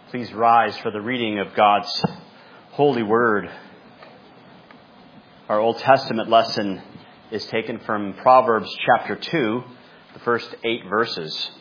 Please rise for the reading of God's holy word. Our Old Testament lesson is taken from Proverbs chapter 2, the first 8 verses.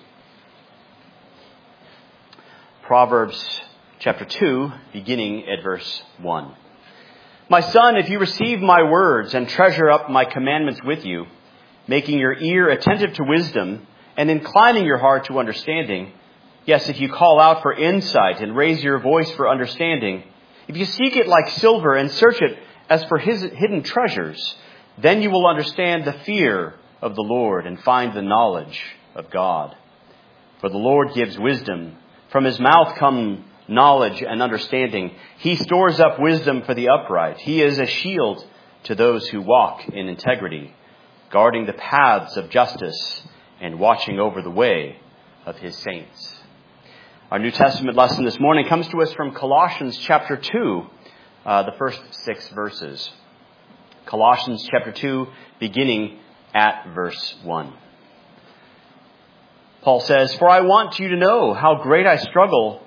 Proverbs chapter 2, beginning at verse 1. My son, if you receive my words and treasure up my commandments with you, making your ear attentive to wisdom and inclining your heart to understanding, yes, if you call out for insight and raise your voice for understanding, if you seek it like silver and search it as for his hidden treasures, then you will understand the fear of the Lord and find the knowledge of God. For the Lord gives wisdom. From his mouth come knowledge and understanding. He stores up wisdom for the upright. He is a shield to those who walk in integrity, guarding the paths of justice and watching over the way of his saints. Our New Testament lesson this morning comes to us from Colossians chapter 2, the first 6 verses. Colossians chapter 2, beginning at verse 1. Paul says, "For I want you to know how great a struggle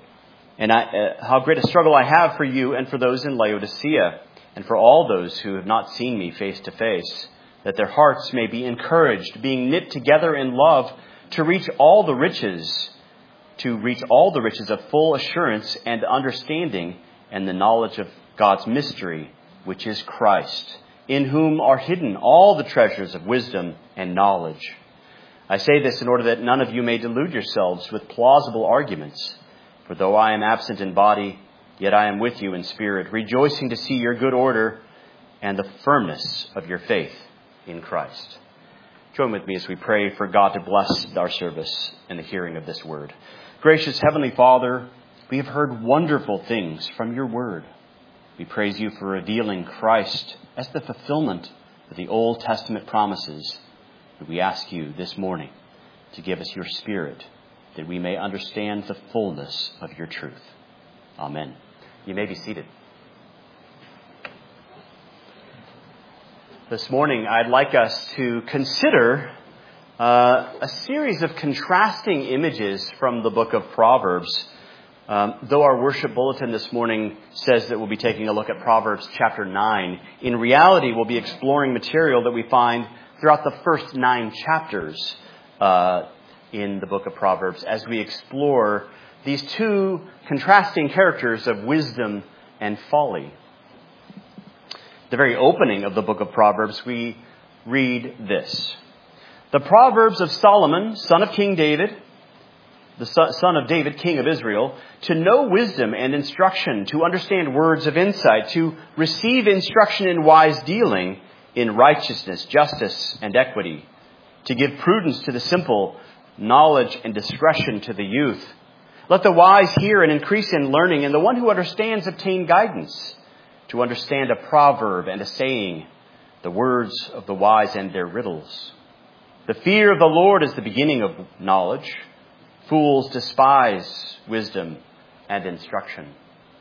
I have for you and for those in Laodicea, and for all those who have not seen me face to face, that their hearts may be encouraged, being knit together in love, to reach all the riches of full assurance and understanding and the knowledge of God's mystery, which is Christ, in whom are hidden all the treasures of wisdom and knowledge. I say this in order that none of you may delude yourselves with plausible arguments. For though I am absent in body, yet I am with you in spirit, rejoicing to see your good order and the firmness of your faith in Christ." Join with me as we pray for God to bless our service and the hearing of this word. Gracious Heavenly Father, we have heard wonderful things from your word. We praise you for revealing Christ as the fulfillment of the Old Testament promises. And we ask you this morning to give us your Spirit that we may understand the fullness of your truth. Amen. You may be seated. This morning, I'd like us to consider a series of contrasting images from the book of Proverbs. Though our worship bulletin this morning says that we'll be taking a look at Proverbs chapter 9, in reality, we'll be exploring material that we find throughout the first 9 chapters in the book of Proverbs as we explore these two contrasting characters of wisdom and folly. The very opening of the book of Proverbs, we read this. The Proverbs of Solomon, son of King David, the son of David, king of Israel, to know wisdom and instruction, to understand words of insight, to receive instruction in wise dealing, in righteousness, justice, and equity, to give prudence to the simple, knowledge and discretion to the youth. Let the wise hear and increase in learning, and the one who understands obtain guidance, to understand a proverb and a saying, the words of the wise and their riddles. The fear of the Lord is the beginning of knowledge. Fools despise wisdom and instruction.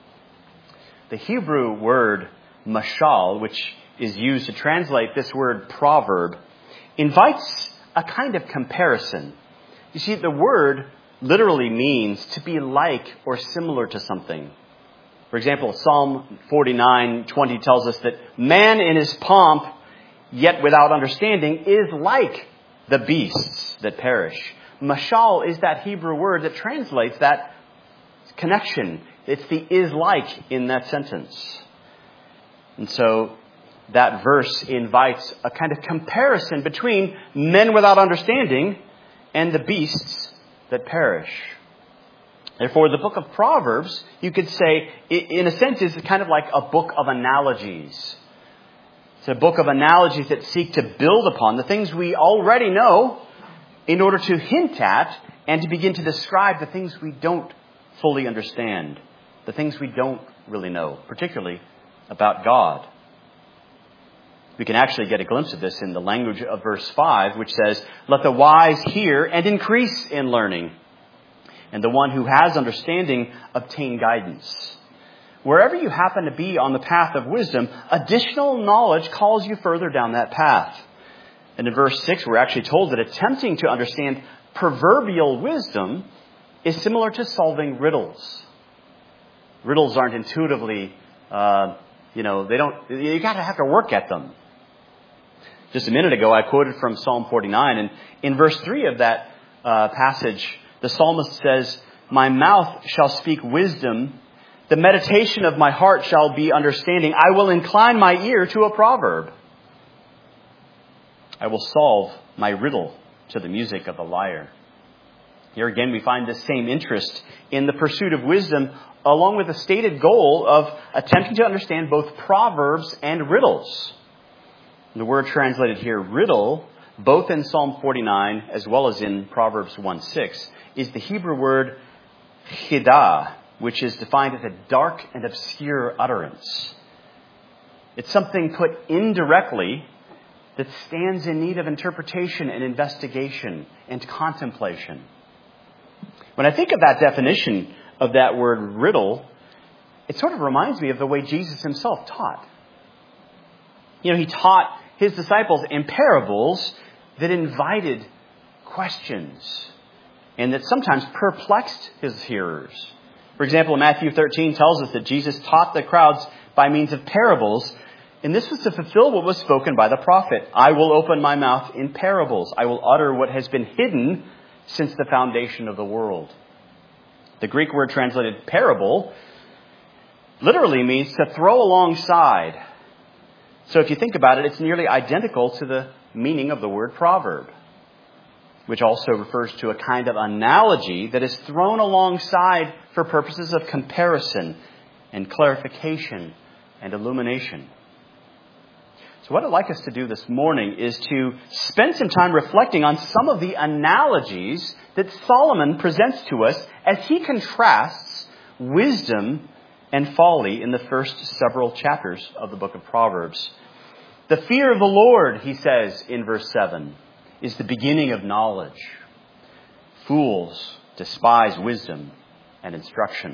The Hebrew word mashal, which is used to translate this word proverb, invites a kind of comparison. You see, the word literally means to be like or similar to something. For example, Psalm 49:20 tells us that man in his pomp, yet without understanding, is like the beasts that perish. Mashal is that Hebrew word that translates that connection. It's the is like in that sentence. And so that verse invites a kind of comparison between men without understanding and the beasts that perish. Therefore, the book of Proverbs, you could say, in a sense, is kind of like a book of analogies. It's a book of analogies that seek to build upon the things we already know in order to hint at and to begin to describe the things we don't fully understand, the things we don't really know, particularly about God. We can actually get a glimpse of this in the language of verse 5, which says, "Let the wise hear and increase in learning, and the one who has understanding obtain guidance." Wherever you happen to be on the path of wisdom, additional knowledge calls you further down that path. And in verse 6, we're actually told that attempting to understand proverbial wisdom is similar to solving riddles. Riddles aren't intuitively, you gotta have to work at them. Just a minute ago, I quoted from Psalm 49, and in verse 3 of that passage, the psalmist says, "My mouth shall speak wisdom. The meditation of my heart shall be understanding. I will incline my ear to a proverb. I will solve my riddle to the music of the lyre." Here again, we find the same interest in the pursuit of wisdom, along with the stated goal of attempting to understand both proverbs and riddles. The word translated here, riddle, both in Psalm 49 as well as in Proverbs 1:6, is the Hebrew word chidah, which is defined as a dark and obscure utterance. It's something put indirectly that stands in need of interpretation and investigation and contemplation. When I think of that definition of that word riddle, it sort of reminds me of the way Jesus himself taught. He taught his disciples in parables that invited questions and that sometimes perplexed his hearers. For example, Matthew 13 tells us that Jesus taught the crowds by means of parables, and this was to fulfill what was spoken by the prophet. "I will open my mouth in parables. I will utter what has been hidden since the foundation of the world." The Greek word translated parable literally means to throw alongside. So if you think about it, it's nearly identical to the meaning of the word proverb, which also refers to a kind of analogy that is thrown alongside for purposes of comparison and clarification and illumination. So what I'd like us to do this morning is to spend some time reflecting on some of the analogies that Solomon presents to us as he contrasts wisdom and folly in the first several chapters of the book of Proverbs. "The fear of the Lord," he says in verse 7, "is the beginning of knowledge. Fools despise wisdom and instruction."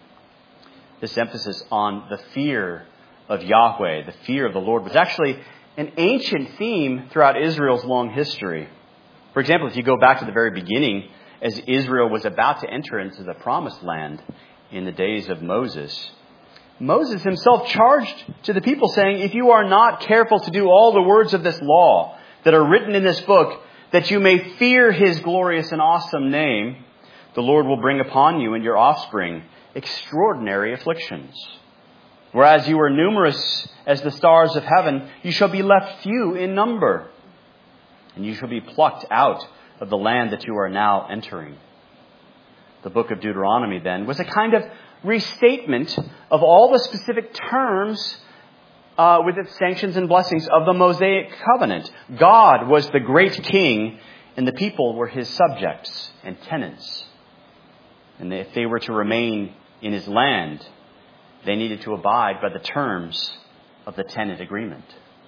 This emphasis on the fear of Yahweh, the fear of the Lord, was actually an ancient theme throughout Israel's long history. For example, if you go back to the very beginning, as Israel was about to enter into the promised land in the days of Moses, Moses himself charged to the people saying, "If you are not careful to do all the words of this law that are written in this book, that you may fear his glorious and awesome name, the Lord will bring upon you and your offspring extraordinary afflictions. Whereas you are numerous as the stars of heaven, you shall be left few in number, and you shall be plucked out of the land that you are now entering." The book of Deuteronomy, then, was a kind of restatement of all the specific terms with its sanctions and blessings of the Mosaic covenant. God was the great king, and the people were his subjects and tenants. And if they were to remain in his land, they needed to abide by the terms of the tenant agreement.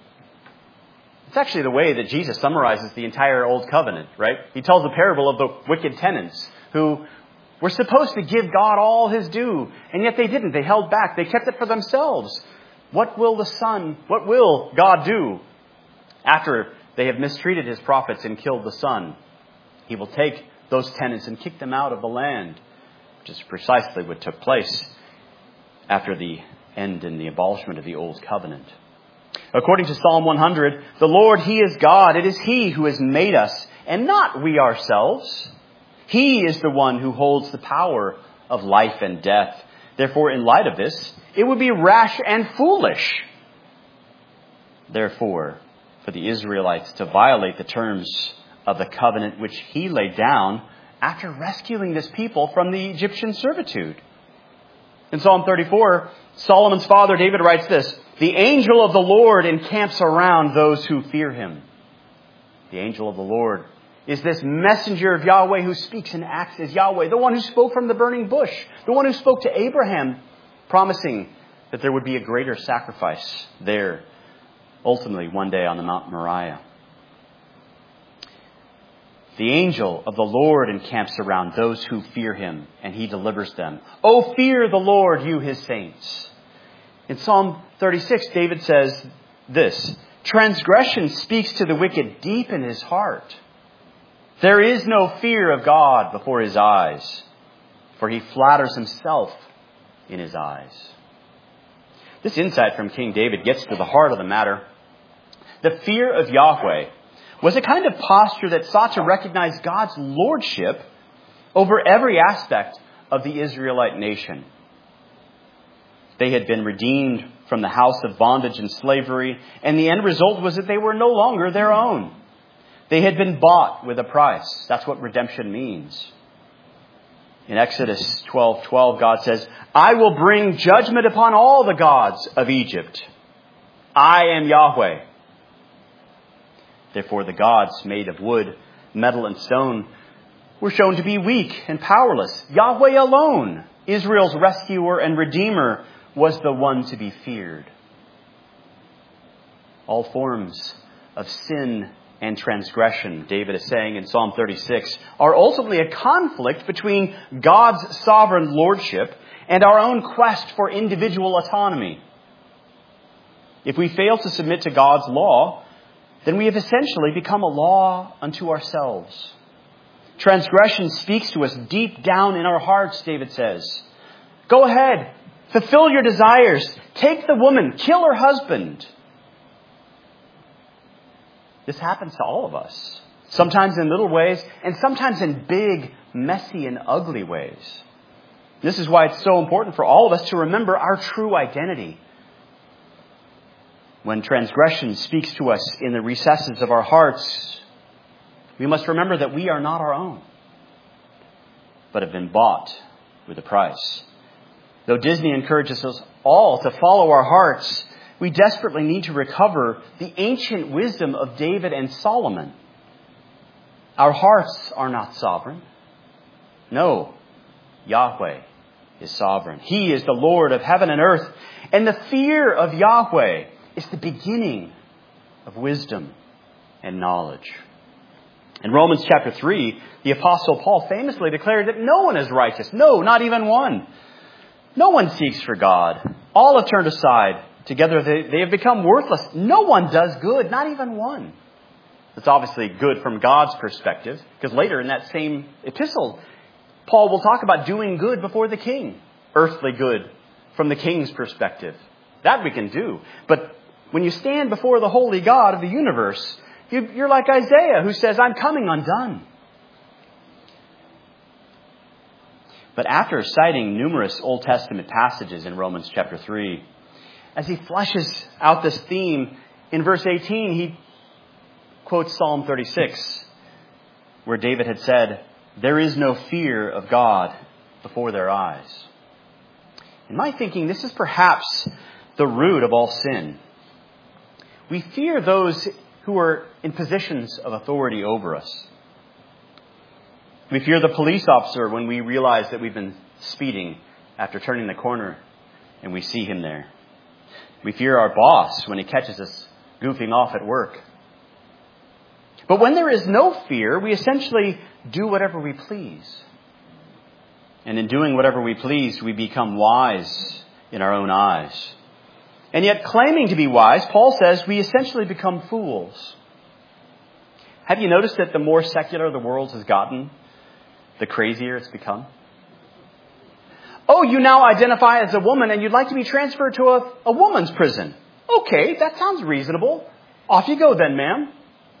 It's actually the way that Jesus summarizes the entire Old Covenant, right? He tells the parable of the wicked tenants who were supposed to give God all his due, and yet they didn't. They held back. They kept it for themselves. What will God do after they have mistreated his prophets and killed the son? He will take those tenants and kick them out of the land, which is precisely what took place after the end and the abolishment of the Old Covenant. According to Psalm 100, "The Lord, he is God. It is he who has made us, and not we ourselves. He is the one who holds the power of life and death. Therefore, in light of this, it would be rash and foolish, therefore, for the Israelites to violate the terms of the covenant which he laid down after rescuing this people from the Egyptian servitude." In Psalm 34, Solomon's father David writes this, "The angel of the Lord encamps around those who fear him." The angel of the Lord is this messenger of Yahweh who speaks and acts as Yahweh, the one who spoke from the burning bush, the one who spoke to Abraham, promising that there would be a greater sacrifice there, ultimately one day on the Mount Moriah. The angel of the Lord encamps around those who fear him, and he delivers them. "Oh, fear the Lord, you his saints." In Psalm 36, David says this, "Transgression speaks to the wicked deep in his heart. There is no fear of God before his eyes, for he flatters himself in his eyes. This insight from King David gets to the heart of the matter. The fear of Yahweh was a kind of posture that sought to recognize God's lordship over every aspect of the Israelite nation. They had been redeemed from the house of bondage and slavery, and the end result was that they were no longer their own. They had been bought with a price. That's what redemption means. In Exodus 12:12, God says, I will bring judgment upon all the gods of Egypt. I am Yahweh. Therefore, the gods made of wood, metal, and stone were shown to be weak and powerless. Yahweh alone, Israel's rescuer and redeemer, was the one to be feared. All forms of sin and transgression, David is saying in Psalm 36, are ultimately a conflict between God's sovereign lordship and our own quest for individual autonomy. If we fail to submit to God's law, then we have essentially become a law unto ourselves. Transgression speaks to us deep down in our hearts, David says. Go ahead, fulfill your desires, take the woman, kill her husband. This happens to all of us, sometimes in little ways and sometimes in big, messy, and ugly ways. This is why it's so important for all of us to remember our true identity. When transgression speaks to us in the recesses of our hearts, we must remember that we are not our own, but have been bought with a price. Though Disney encourages us all to follow our hearts, we desperately need to recover the ancient wisdom of David and Solomon. Our hearts are not sovereign. No, Yahweh is sovereign. He is the Lord of heaven and earth. And the fear of Yahweh is the beginning of wisdom and knowledge. In Romans chapter 3, the Apostle Paul famously declared that no one is righteous. No, not even one. No one seeks for God. All have turned aside. Together they have become worthless. No one does good, not even one. It's obviously good from God's perspective, because later in that same epistle, Paul will talk about doing good before the king. Earthly good from the king's perspective. That we can do. But when you stand before the holy God of the universe, you're like Isaiah, who says, I'm coming undone. But after citing numerous Old Testament passages in Romans chapter 3, as he fleshes out this theme, in verse 18, he quotes Psalm 36, where David had said, there is no fear of God before their eyes. In my thinking, this is perhaps the root of all sin. We fear those who are in positions of authority over us. We fear the police officer when we realize that we've been speeding after turning the corner and we see him there. We fear our boss when he catches us goofing off at work. But when there is no fear, we essentially do whatever we please. And in doing whatever we please, we become wise in our own eyes. And yet, claiming to be wise, Paul says we essentially become fools. Have you noticed that the more secular the world has gotten, the crazier it's become? Oh, you now identify as a woman and you'd like to be transferred to a woman's prison. Okay, that sounds reasonable. Off you go then, ma'am.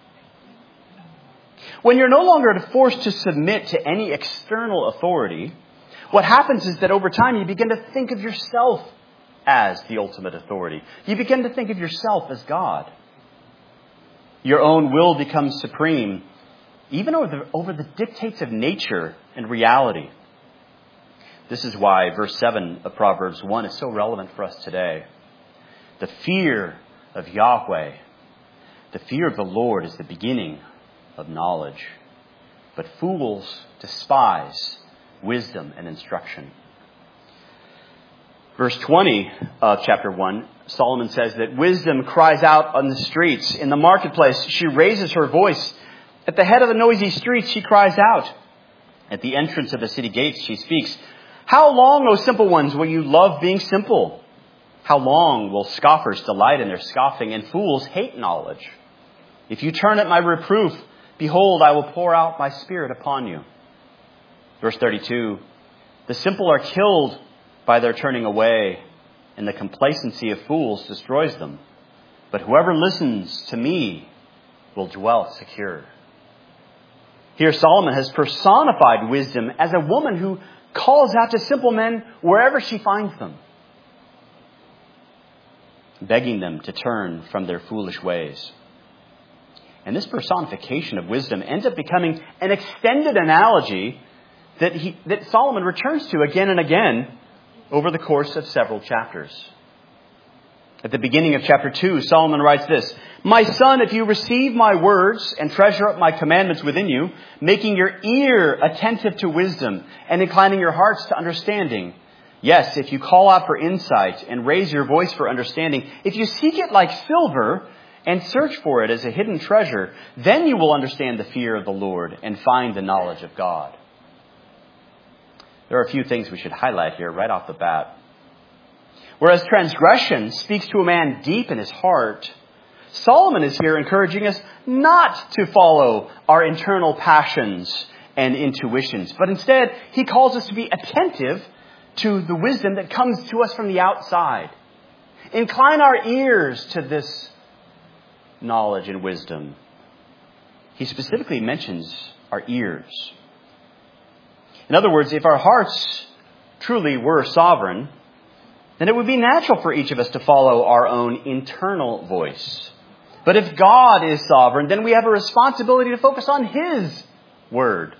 When you're no longer forced to submit to any external authority, what happens is that over time you begin to think of yourself as the ultimate authority. You begin to think of yourself as God. Your own will becomes supreme, even over the dictates of nature and reality. This is why verse 7 of Proverbs 1 is so relevant for us today. The fear of Yahweh, the fear of the Lord is the beginning of knowledge. But fools despise wisdom and instruction. Verse 20 of chapter 1, Solomon says that wisdom cries out on the streets. In the marketplace, she raises her voice. At the head of the noisy streets, she cries out. At the entrance of the city gates, she speaks. How long, O simple ones, will you love being simple? How long will scoffers delight in their scoffing and fools hate knowledge? If you turn at my reproof, behold, I will pour out my spirit upon you. Verse 32, the simple are killed by their turning away, and the complacency of fools destroys them. But whoever listens to me will dwell secure. Here Solomon has personified wisdom as a woman who calls out to simple men wherever she finds them, begging them to turn from their foolish ways. And this personification of wisdom ends up becoming an extended analogy that Solomon returns to again and again over the course of several chapters. At the beginning of chapter 2, Solomon writes this: "My son, if you receive my words and treasure up my commandments within you, making your ear attentive to wisdom and inclining your hearts to understanding. Yes, if you call out for insight and raise your voice for understanding, if you seek it like silver and search for it as a hidden treasure, then you will understand the fear of the Lord and find the knowledge of God." There are a few things we should highlight here right off the bat. Whereas transgression speaks to a man deep in his heart, Solomon is here encouraging us not to follow our internal passions and intuitions, but instead he calls us to be attentive to the wisdom that comes to us from the outside. Incline our ears to this knowledge and wisdom. He specifically mentions our ears. In other words, if our hearts truly were sovereign, then it would be natural for each of us to follow our own internal voice. But if God is sovereign, then we have a responsibility to focus on His Word,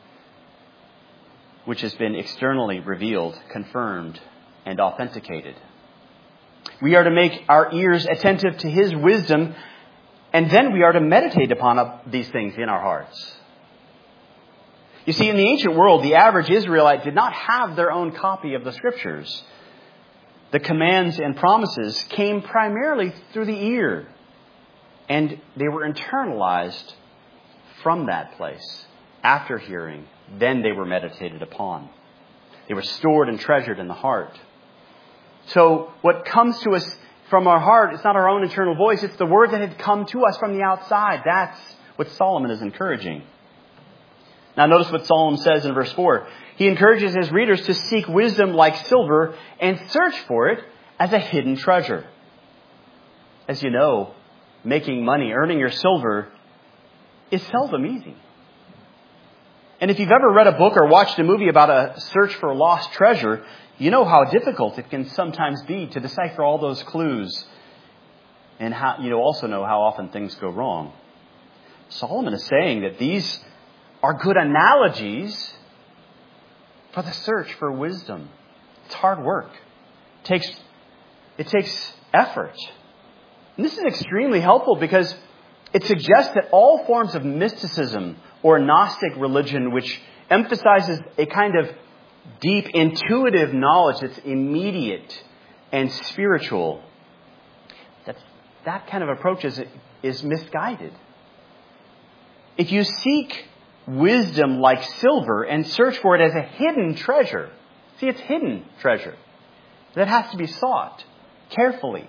which has been externally revealed, confirmed, and authenticated. We are to make our ears attentive to His wisdom, and then we are to meditate upon these things in our hearts. You see, in the ancient world, the average Israelite did not have their own copy of the Scriptures. The commands and promises came primarily through the ear, and they were internalized from that place. After hearing, then they were meditated upon. They were stored and treasured in the heart. So what comes to us from our heart, it's not our own internal voice, it's the word that had come to us from the outside. That's what Solomon is encouraging. Now notice what Solomon says in verse 4. He encourages his readers to seek wisdom like silver and search for it as a hidden treasure. As you know, making money, earning your silver, is seldom easy. And if you've ever read a book or watched a movie about a search for a lost treasure, you know how difficult it can sometimes be to decipher all those clues. And you also know how often things go wrong. Solomon is saying that these are good analogies for the search for wisdom. It's hard work. It takes effort. And this is extremely helpful because it suggests that all forms of mysticism or Gnostic religion, which emphasizes a kind of deep, intuitive knowledge that's immediate and spiritual, that kind of approach is misguided. If you seek wisdom like silver and search for it as a hidden treasure, see, it's hidden treasure that has to be sought carefully,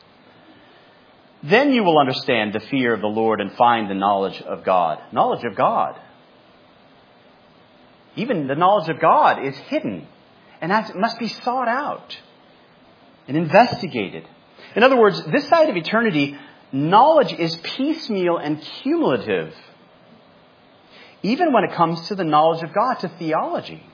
then you will understand the fear of the Lord and find the knowledge of God. Knowledge of God. Even the knowledge of God is hidden and must be sought out and investigated. In other words, this side of eternity, knowledge is piecemeal and cumulative, even when it comes to the knowledge of God, to theology.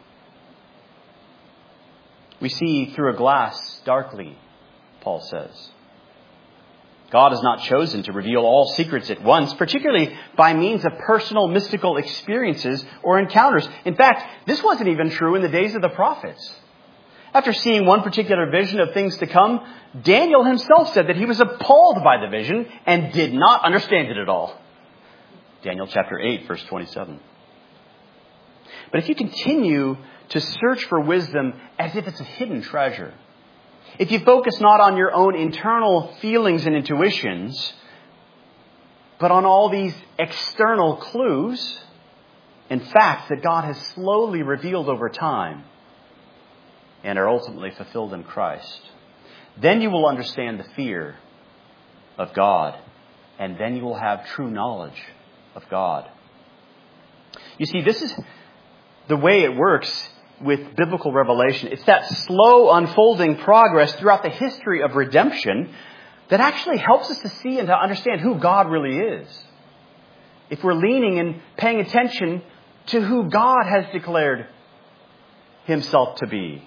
We see through a glass darkly, Paul says. God has not chosen to reveal all secrets at once, particularly by means of personal mystical experiences or encounters. In fact, this wasn't even true in the days of the prophets. After seeing one particular vision of things to come, Daniel himself said that he was appalled by the vision and did not understand it at all. Daniel chapter 8, verse 27. But if you continue to search for wisdom as if it's a hidden treasure, if you focus not on your own internal feelings and intuitions, but on all these external clues and facts that God has slowly revealed over time and are ultimately fulfilled in Christ, then you will understand the fear of God, and then you will have true knowledge of God. You see, this is the way it works with biblical revelation. It's that slow unfolding progress throughout the history of redemption that actually helps us to see and to understand who God really is. If we're leaning and paying attention to who God has declared himself to be.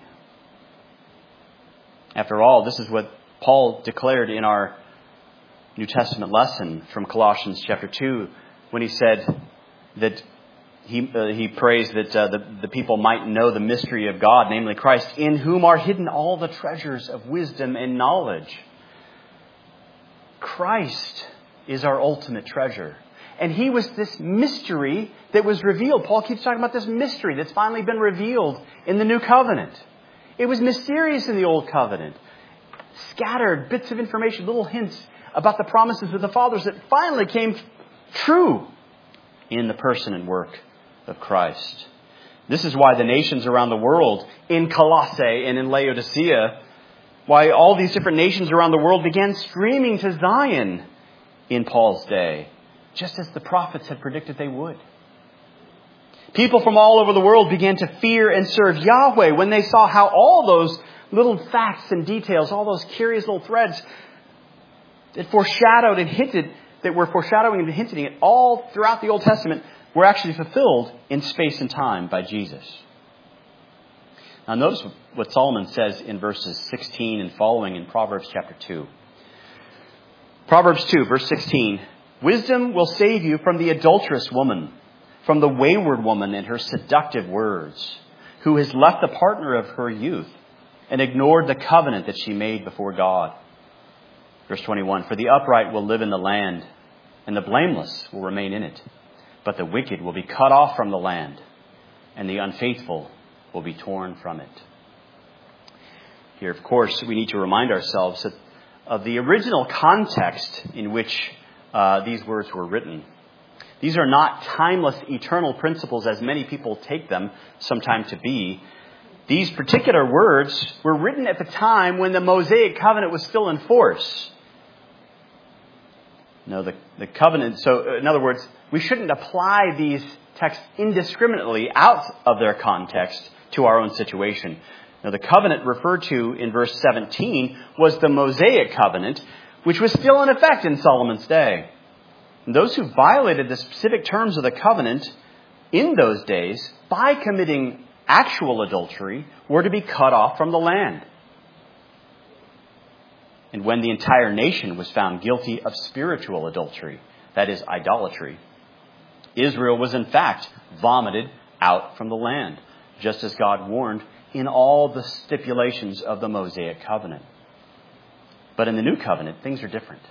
After all, this is what Paul declared in our New Testament lesson from Colossians chapter 2 when he said that he prays that the people might know the mystery of God, namely Christ, in whom are hidden all the treasures of wisdom and knowledge. Christ is our ultimate treasure. And he was this mystery that was revealed. Paul keeps talking about this mystery that's finally been revealed in the new covenant. It was mysterious in the old covenant. Scattered bits of information, little hints about the promises of the fathers that finally came true in the person and work of Christ. This is why the nations around the world, in Colossae and in Laodicea, why all these different nations around the world began streaming to Zion in Paul's day, just as the prophets had predicted they would. People from all over the world began to fear and serve Yahweh when they saw how all those little facts and details, all those curious little threads that foreshadowed and hinted, that were foreshadowing and hinting at all throughout the Old Testament, were actually fulfilled in space and time by Jesus. Now notice what Solomon says in verses 16 and following in Proverbs chapter 2. Proverbs 2, verse 16. Wisdom will save you from the adulterous woman, from the wayward woman and her seductive words, who has left the partner of her youth and ignored the covenant that she made before God. Verse 21. For the upright will live in the land, and the blameless will remain in it. But the wicked will be cut off from the land, and the unfaithful will be torn from it. Here, of course, we need to remind ourselves of the original context in which these words were written. These are not timeless, eternal principles as many people take them sometime to be. These particular words were written at the time when the Mosaic covenant was still in force. No, the covenant, so in other words, we shouldn't apply these texts indiscriminately out of their context to our own situation. Now, the covenant referred to in verse 17 was the Mosaic covenant, which was still in effect in Solomon's day. And those who violated the specific terms of the covenant in those days by committing actual adultery were to be cut off from the land. And when the entire nation was found guilty of spiritual adultery, that is, idolatry, Israel was in fact vomited out from the land, just as God warned in all the stipulations of the Mosaic covenant. But in the new covenant, things are different.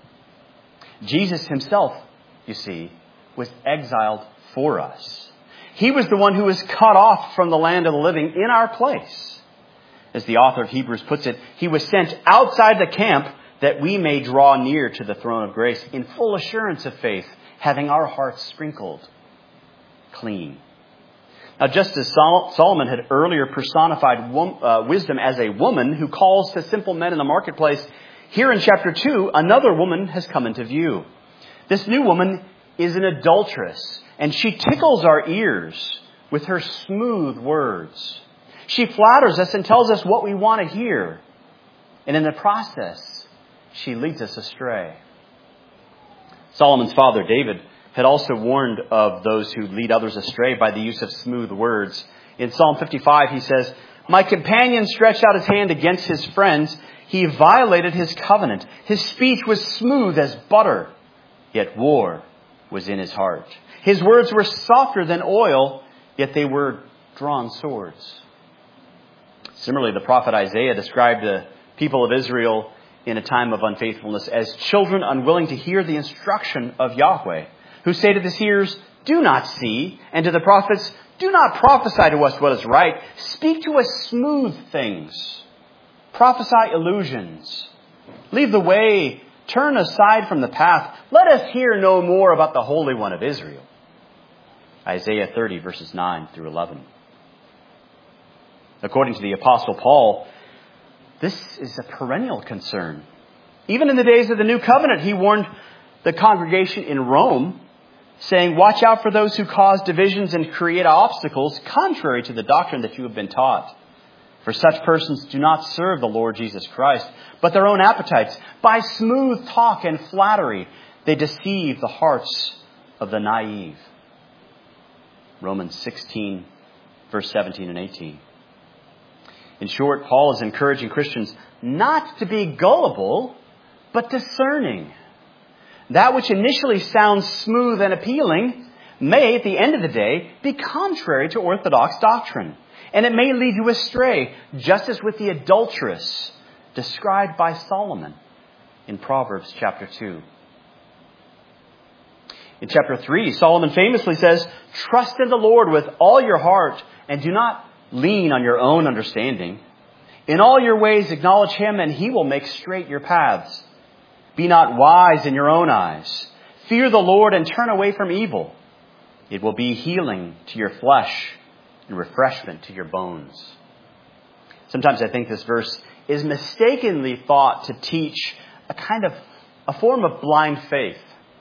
Jesus himself, you see, was exiled for us. He was the one who was cut off from the land of the living in our place. As the author of Hebrews puts it, he was sent outside the camp that we may draw near to the throne of grace in full assurance of faith, having our hearts sprinkled clean. Now, just as Solomon had earlier personified wisdom as a woman who calls to simple men in the marketplace, here in chapter 2, another woman has come into view. This new woman is an adulteress, and she tickles our ears with her smooth words. She flatters us and tells us what we want to hear. And in the process, she leads us astray. Solomon's father, David, had also warned of those who lead others astray by the use of smooth words. In Psalm 55, he says, "My companion stretched out his hand against his friends. He violated his covenant. His speech was smooth as butter, yet war was in his heart. His words were softer than oil, yet they were drawn swords." Similarly, the prophet Isaiah described the people of Israel in a time of unfaithfulness as children unwilling to hear the instruction of Yahweh, who say to the seers, "Do not see," and to the prophets, "Do not prophesy to us what is right. Speak to us smooth things. Prophesy illusions. Leave the way. Turn aside from the path. Let us hear no more about the Holy One of Israel." Isaiah 30, verses 9 through 11. According to the Apostle Paul, this is a perennial concern. Even in the days of the New Covenant, he warned the congregation in Rome, saying, "Watch out for those who cause divisions and create obstacles contrary to the doctrine that you have been taught. For such persons do not serve the Lord Jesus Christ, but their own appetites. By smooth talk and flattery, they deceive the hearts of the naive." Romans 16, verse 17 and 18. In short, Paul is encouraging Christians not to be gullible, but discerning. That which initially sounds smooth and appealing may, at the end of the day, be contrary to orthodox doctrine. And it may lead you astray, just as with the adulteress described by Solomon in Proverbs chapter 2. In chapter 3, Solomon famously says, "Trust in the Lord with all your heart and do not lean on your own understanding. In all your ways acknowledge Him and He will make straight your paths. Be not wise in your own eyes. Fear the Lord and turn away from evil. It will be healing to your flesh and refreshment to your bones." Sometimes I think this verse is mistakenly thought to teach a form of blind faith.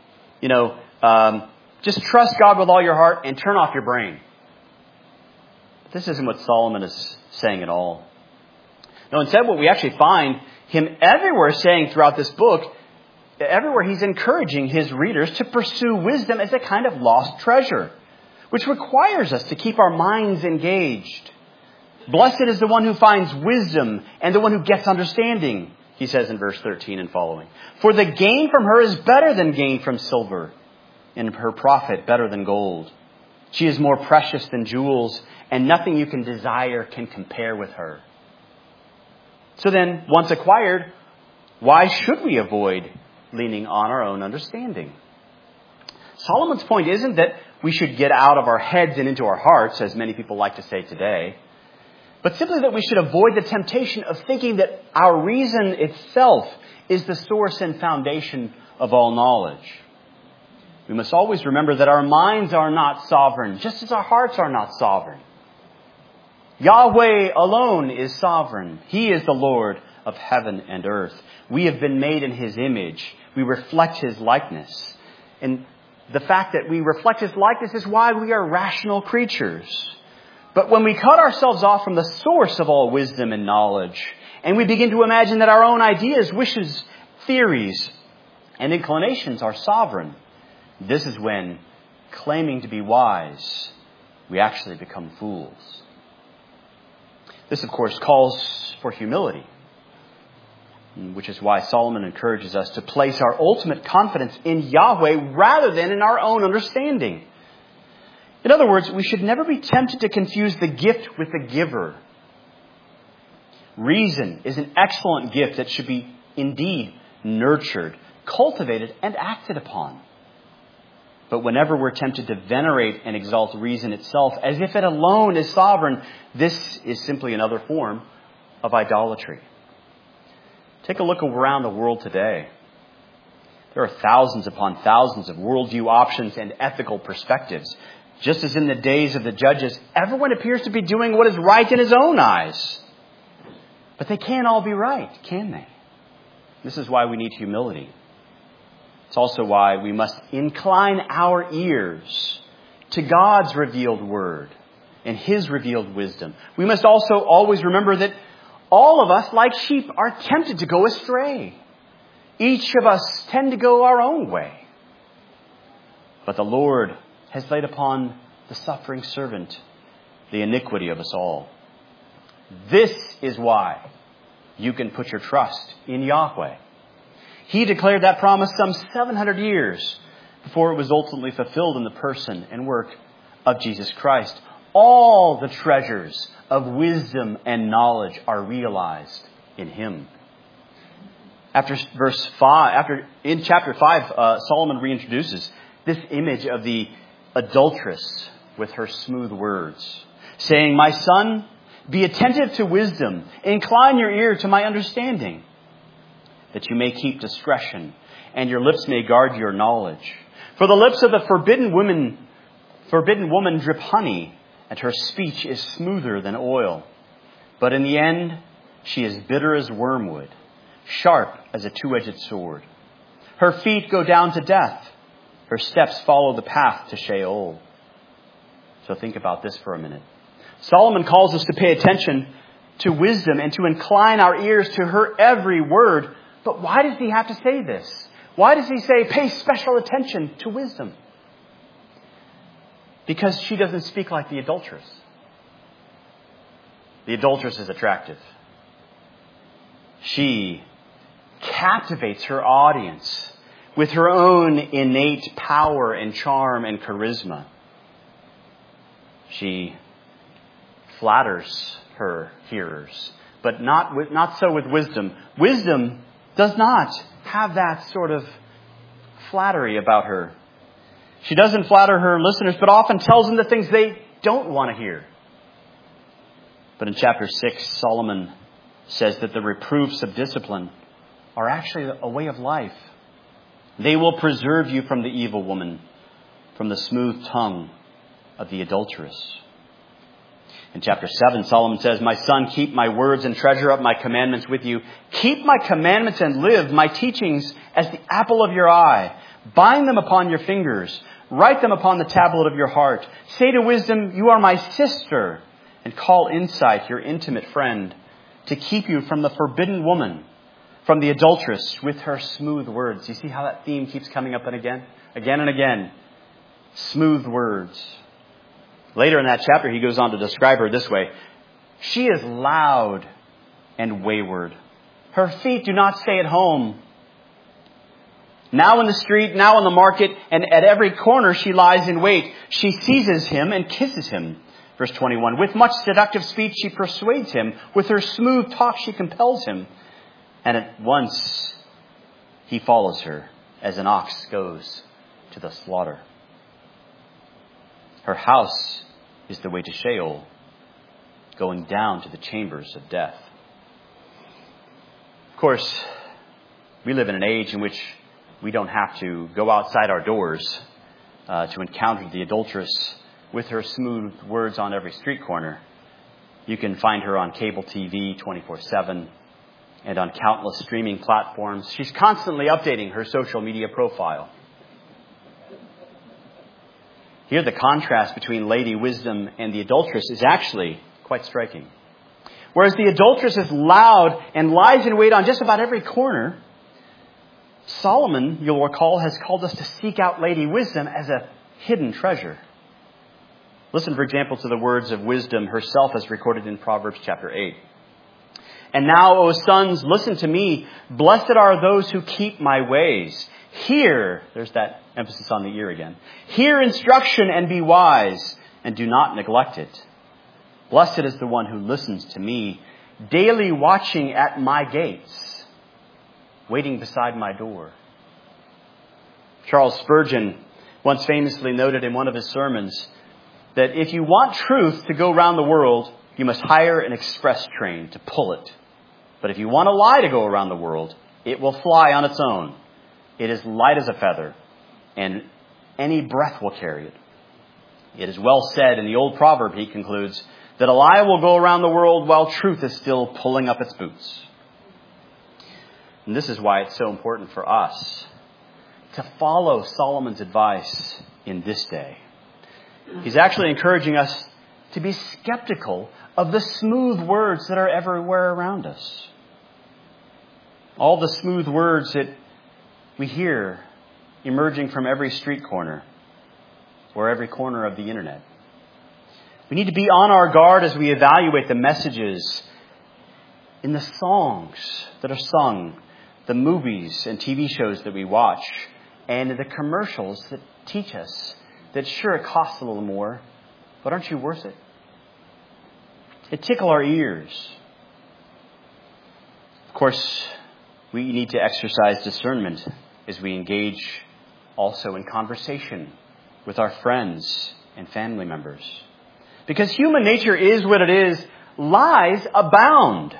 Just trust God with all your heart and turn off your brain. This isn't what Solomon is saying at all. No, instead what we actually find him everywhere saying throughout this book, everywhere he's encouraging his readers to pursue wisdom as a kind of lost treasure, which requires us to keep our minds engaged. "Blessed is the one who finds wisdom and the one who gets understanding," he says in verse 13 and following. "For the gain from her is better than gain from silver, and her profit better than gold. She is more precious than jewels, and nothing you can desire can compare with her." So then, once acquired, why should we avoid leaning on our own understanding? Solomon's point isn't that we should get out of our heads and into our hearts, as many people like to say today, but simply that we should avoid the temptation of thinking that our reason itself is the source and foundation of all knowledge. We must always remember that our minds are not sovereign, just as our hearts are not sovereign. Yahweh alone is sovereign. He is the Lord of heaven and earth. We have been made in His image. We reflect His likeness. And the fact that we reflect His likeness is why we are rational creatures. But when we cut ourselves off from the source of all wisdom and knowledge, and we begin to imagine that our own ideas, wishes, theories, and inclinations are sovereign, this is when, claiming to be wise, we actually become fools. This, of course, calls for humility, which is why Solomon encourages us to place our ultimate confidence in Yahweh rather than in our own understanding. In other words, we should never be tempted to confuse the gift with the giver. Reason is an excellent gift that should be indeed nurtured, cultivated, and acted upon. But whenever we're tempted to venerate and exalt reason itself as if it alone is sovereign, this is simply another form of idolatry. Take a look around the world today. There are thousands upon thousands of worldview options and ethical perspectives. Just as in the days of the judges, everyone appears to be doing what is right in his own eyes. But they can't all be right, can they? This is why we need humility. It's also why we must incline our ears to God's revealed word and His revealed wisdom. We must also always remember that all of us, like sheep, are tempted to go astray. Each of us tend to go our own way. But the Lord has laid upon the suffering servant the iniquity of us all. This is why you can put your trust in Yahweh. He declared that promise some 700 years before it was ultimately fulfilled in the person and work of Jesus Christ. All the treasures of wisdom and knowledge are realized in Him. In chapter 5, Solomon reintroduces this image of the adulteress with her smooth words, saying, "My son, be attentive to wisdom, incline your ear to my understanding, that you may keep discretion, and your lips may guard your knowledge. For the lips of the forbidden woman drip honey, and her speech is smoother than oil. But in the end, she is bitter as wormwood, sharp as a two-edged sword. Her feet go down to death. Her steps follow the path to Sheol. So think about this for a minute. Solomon calls us to pay attention to wisdom and to incline our ears to her every word. But why does he have to say this? Why does he say, pay special attention to wisdom? Because she doesn't speak like the adulteress. The adulteress is attractive. She captivates her audience with her own innate power and charm and charisma. She flatters her hearers, but not so with wisdom. Wisdom does not have that sort of flattery about her. She doesn't flatter her listeners, but often tells them the things they don't want to hear. But in chapter 6, Solomon says that the reproofs of discipline are actually a way of life. They will preserve you from the evil woman, from the smooth tongue of the adulteress. In chapter 7, Solomon says, my son, keep my words and treasure up my commandments with you. Keep my commandments and live, my teachings as the apple of your eye. Bind them upon your fingers. Write them upon the tablet of your heart. Say to wisdom, you are my sister. And call insight your intimate friend, to keep you from the forbidden woman, from the adulteress with her smooth words. You see how that theme keeps coming up and again and again. Smooth words. Later in that chapter, he goes on to describe her this way. She is loud and wayward. Her feet do not stay at home. Now in the street, now in the market, and at every corner she lies in wait. She seizes him and kisses him. Verse 21, with much seductive speech she persuades him. With her smooth talk she compels him. And at once he follows her as an ox goes to the slaughter. Her house is the way to Sheol, going down to the chambers of death. Of course, we live in an age in which we don't have to go outside our doors to encounter the adulteress with her smooth words on every street corner. You can find her on cable TV 24/7 and on countless streaming platforms. She's constantly updating her social media profile. Here, the contrast between Lady Wisdom and the adulteress is actually quite striking. Whereas the adulteress is loud and lies in wait on just about every corner, Solomon, you'll recall, has called us to seek out Lady Wisdom as a hidden treasure. Listen, for example, to the words of wisdom herself as recorded in Proverbs chapter 8. And now, O sons, listen to me. Blessed are those who keep my ways. Hear, there's that emphasis on the ear again. Hear instruction and be wise, and do not neglect it. Blessed is the one who listens to me, daily watching at my gates, waiting beside my door. Charles Spurgeon once famously noted in one of his sermons that if you want truth to go around the world, you must hire an express train to pull it. But if you want a lie to go around the world, it will fly on its own. It is light as a feather, and any breath will carry it. It is well said in the old proverb, he concludes, that a lie will go around the world while truth is still pulling up its boots. And this is why it's so important for us to follow Solomon's advice in this day. He's actually encouraging us to be skeptical of the smooth words that are everywhere around us. All the smooth words that we hear emerging from every street corner or every corner of the internet. We need to be on our guard as we evaluate the messages in the songs that are sung, the movies and TV shows that we watch, and the commercials that teach us that sure, it costs a little more, but aren't you worth it? It tickle our ears. Of course, we need to exercise discernment as we engage also in conversation with our friends and family members. Because human nature is what it is. Lies abound.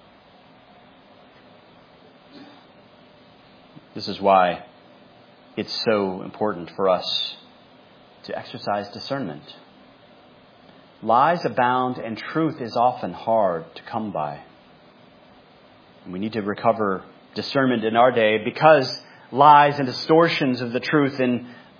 This is why it's so important for us to exercise discernment. Lies abound and truth is often hard to come by. And we need to recover discernment in our day because lies and distortions of the truth in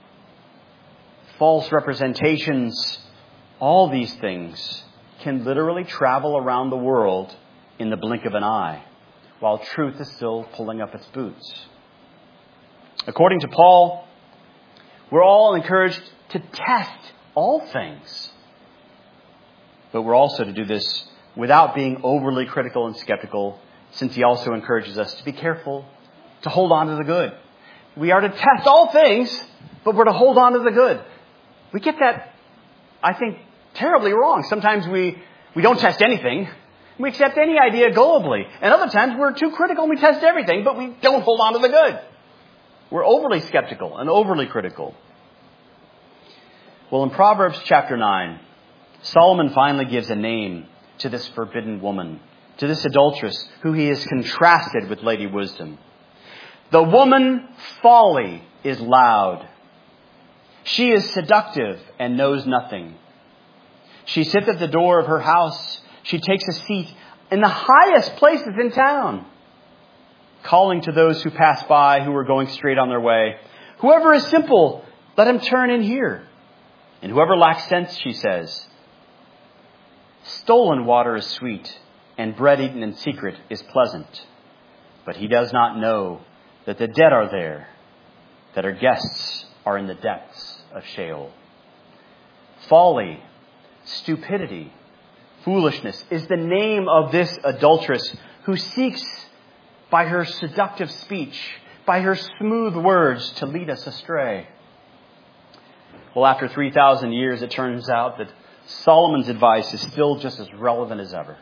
false representations, all these things can literally travel around the world in the blink of an eye, while truth is still pulling up its boots. According to Paul, we're all encouraged to test all things. But we're also to do this without being overly critical and skeptical, since he also encourages us to be careful, to hold on to the good. We are to test all things, but we're to hold on to the good. We get that, I think, terribly wrong. Sometimes we don't test anything. We accept any idea gullibly. And other times we're too critical and we test everything, but we don't hold on to the good. We're overly skeptical and overly critical. Well, in Proverbs chapter 9, Solomon finally gives a name to this forbidden woman, to this adulteress who he has contrasted with Lady Wisdom. The woman folly is loud. She is seductive and knows nothing. She sits at the door of her house. She takes a seat in the highest places in town, calling to those who pass by, who are going straight on their way. Whoever is simple, let him turn in here. And whoever lacks sense, she says, stolen water is sweet, and bread eaten in secret is pleasant. But he does not know that the dead are there, that her guests are in the depths of Sheol. Folly, stupidity, foolishness is the name of this adulteress who seeks by her seductive speech, by her smooth words, to lead us astray. Well, after 3,000 years, it turns out that Solomon's advice is still just as relevant as ever.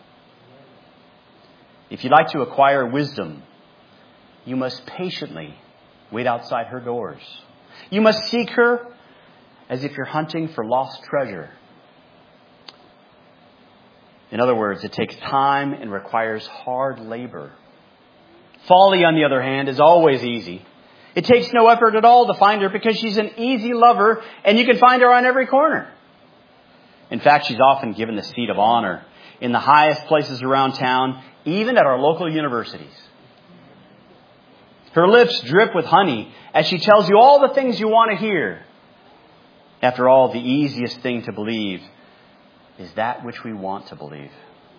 If you'd like to acquire wisdom, you must patiently wait outside her doors. You must seek her as if you're hunting for lost treasure. In other words, it takes time and requires hard labor. Folly, on the other hand, is always easy. It takes no effort at all to find her because she's an easy lover and you can find her on every corner. In fact, she's often given the seat of honor in the highest places around town, even at our local universities. Her lips drip with honey as she tells you all the things you want to hear. After all, the easiest thing to believe is that which we want to believe.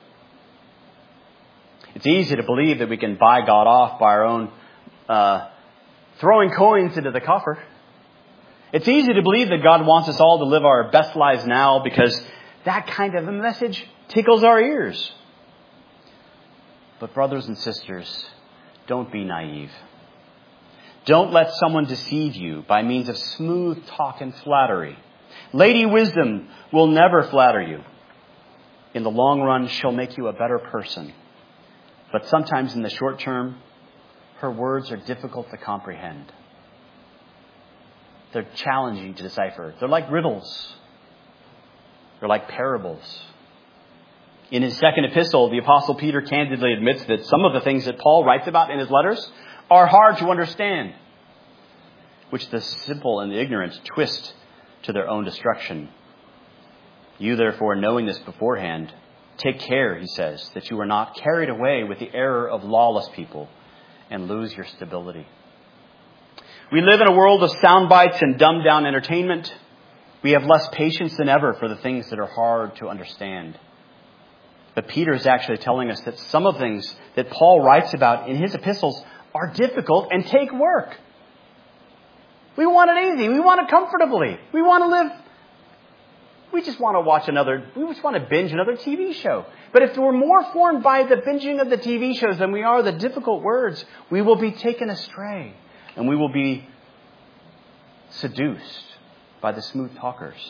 It's easy to believe that we can buy God off by our own throwing coins into the coffer. It's easy to believe that God wants us all to live our best lives now because that kind of a message tickles our ears. But brothers and sisters, don't be naive. Don't let someone deceive you by means of smooth talk and flattery. Lady Wisdom will never flatter you. In the long run, she'll make you a better person. But sometimes in the short term, her words are difficult to comprehend. They're challenging to decipher. They're like riddles. They're like parables. In his second epistle, the Apostle Peter candidly admits that some of the things that Paul writes about in his letters are hard to understand, which the simple and the ignorant twist to their own destruction. You, therefore, knowing this beforehand, take care, he says, that you are not carried away with the error of lawless people and lose your stability. We live in a world of sound bites and dumbed down entertainment. We have less patience than ever for the things that are hard to understand. But Peter is actually telling us that some of the things that Paul writes about in his epistles are difficult and take work. We want it easy. We want it comfortably. We want to live. We just want to binge another TV show. But if we're more formed by the binging of the TV shows than we are the difficult words, we will be taken astray. And we will be seduced by the smooth talkers.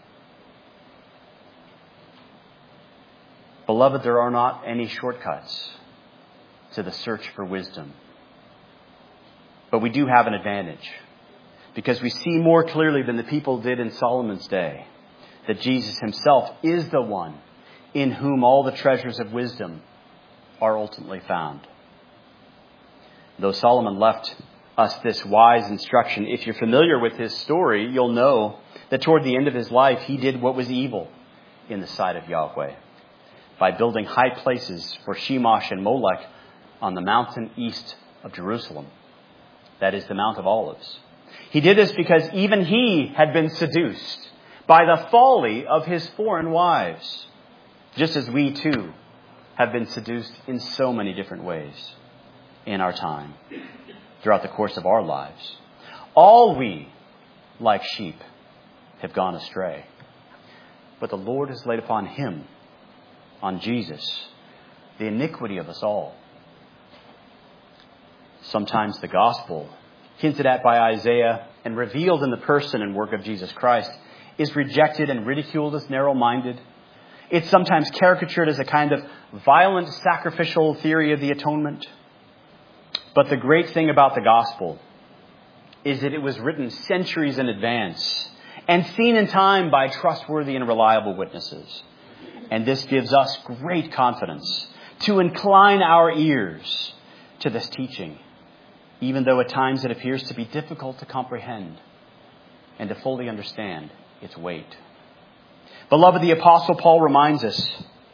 Beloved, there are not any shortcuts to the search for wisdom. But we do have an advantage, because we see more clearly than the people did in Solomon's day that Jesus himself is the one in whom all the treasures of wisdom are ultimately found. Though Solomon left us this wise instruction, if you're familiar with his story, you'll know that toward the end of his life, he did what was evil in the sight of Yahweh by building high places for Shemosh and Molech on the mountain east of Jerusalem. That is the Mount of Olives. He did this because even he had been seduced by the folly of his foreign wives, just as we too have been seduced in so many different ways in our time, throughout the course of our lives. All we, like sheep, have gone astray. But the Lord has laid upon him, on Jesus, the iniquity of us all. Sometimes the gospel, hinted at by Isaiah and revealed in the person and work of Jesus Christ, is rejected and ridiculed as narrow-minded. It's sometimes caricatured as a kind of violent sacrificial theory of the atonement. But the great thing about the gospel is that it was written centuries in advance and seen in time by trustworthy and reliable witnesses. And this gives us great confidence to incline our ears to this teaching, even though at times it appears to be difficult to comprehend and to fully understand its weight. Beloved, the Apostle Paul reminds us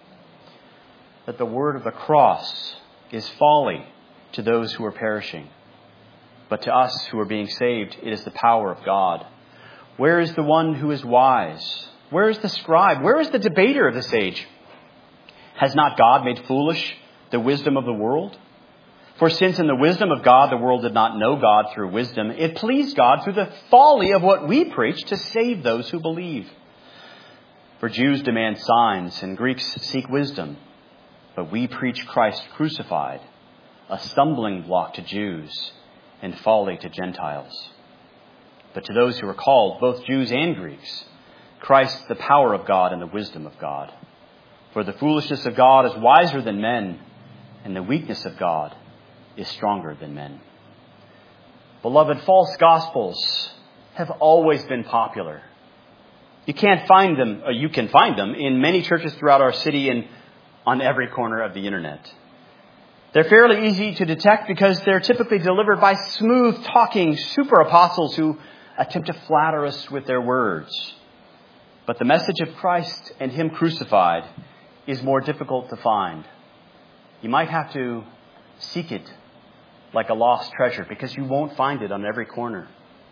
that the word of the cross is folly to those who are perishing, but to us who are being saved, it is the power of God. Where is the one who is wise? Where is the scribe? Where is the debater of this age? Has not God made foolish the wisdom of the world? For since in the wisdom of God the world did not know God through wisdom, it pleased God through the folly of what we preach to save those who believe. For Jews demand signs and Greeks seek wisdom, but we preach Christ crucified, a stumbling block to Jews and folly to Gentiles. But to those who are called, both Jews and Greeks, Christ the power of God and the wisdom of God. For the foolishness of God is wiser than men, and the weakness of God is stronger than men. Beloved, false gospels have always been popular. You can find them in many churches throughout our city and on every corner of the internet. They're fairly easy to detect because they're typically delivered by smooth-talking super apostles who attempt to flatter us with their words. But the message of Christ and Him crucified is more difficult to find. You might have to seek it like a lost treasure because you won't find it on every corner.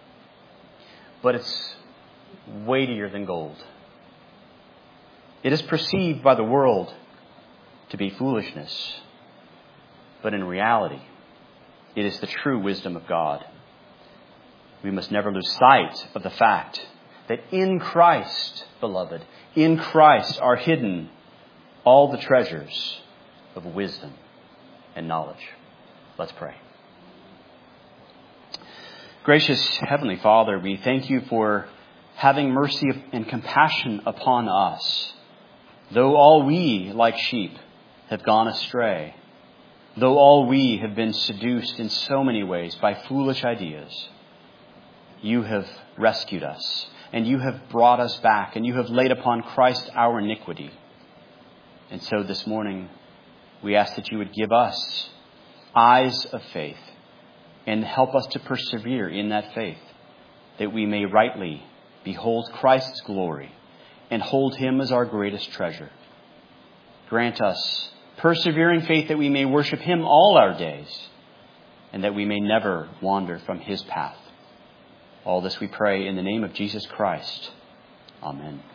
But it's weightier than gold. It is perceived by the world to be foolishness, but in reality, it is the true wisdom of God. We must never lose sight of the fact that in Christ, beloved, in Christ are hidden all the treasures of wisdom and knowledge. Let's pray. Gracious Heavenly Father, we thank you for having mercy and compassion upon us. Though all we, like sheep, have gone astray, though all we have been seduced in so many ways by foolish ideas, you have rescued us, and you have brought us back, and you have laid upon Christ our iniquity. And so this morning, we ask that you would give us eyes of faith and help us to persevere in that faith, that we may rightly behold Christ's glory and hold Him as our greatest treasure. Grant us persevering faith that we may worship Him all our days and that we may never wander from His path. All this we pray in the name of Jesus Christ. Amen.